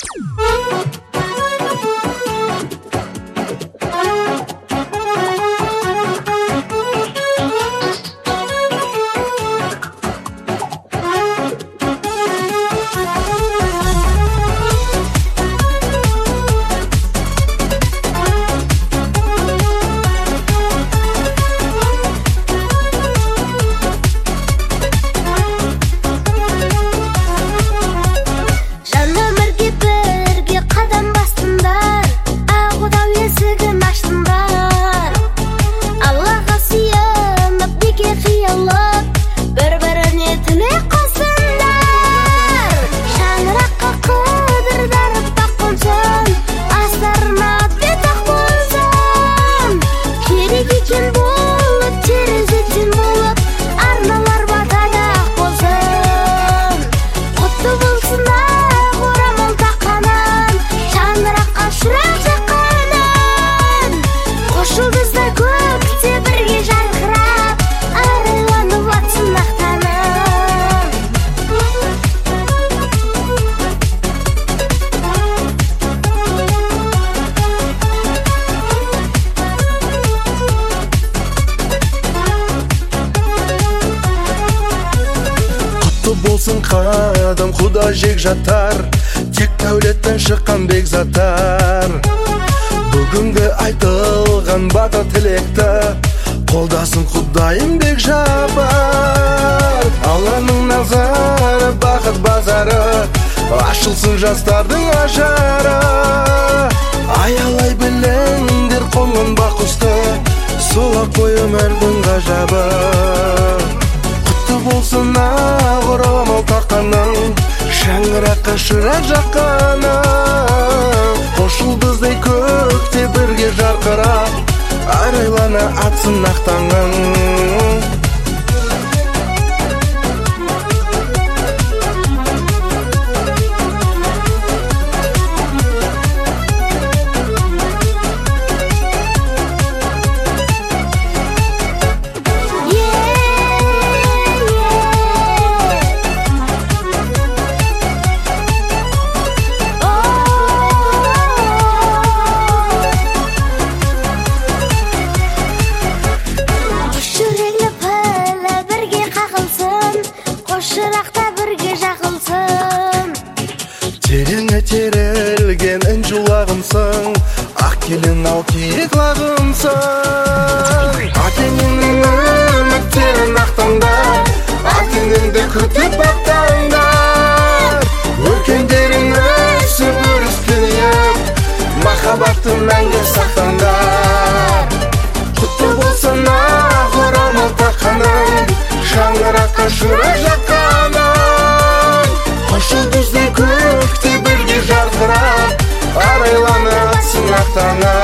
болсын қадам Құда жек жатар, тек дәулеттен шыққан бекзаттар. Бүгінгі айтылған бата тілекті қолдасын Құдайым бек жапар. Алланың назары, бақыт базары, ашылсын жастардың ажары. Аялай біліңдер қонған бақұсты, солақ қой өмірдің ғажабы. Құтты болсын ақ орамал таққаның, шаңыраққа шырақ жаққаның. Қош жұлдыздай көкте бірге жарқырап, арайлана атсын ақ таңың. Тереңе терелген үн жулағымсың, ақ келін ау киік лағымсың. Ата-енеңнің үміттерін ақтаңдар, ата-енеңді күтіп бақтаңдар. Өркендерің өсіп өрістеніп, махаббатты мәңгі сақтаңдар. Құтты болсын ақ орамал таққаның, шаңыраққа шырақ жаққаның. Қош жұлдыздай көкте бірге жарқырап, арайлана атсын ақ таңың.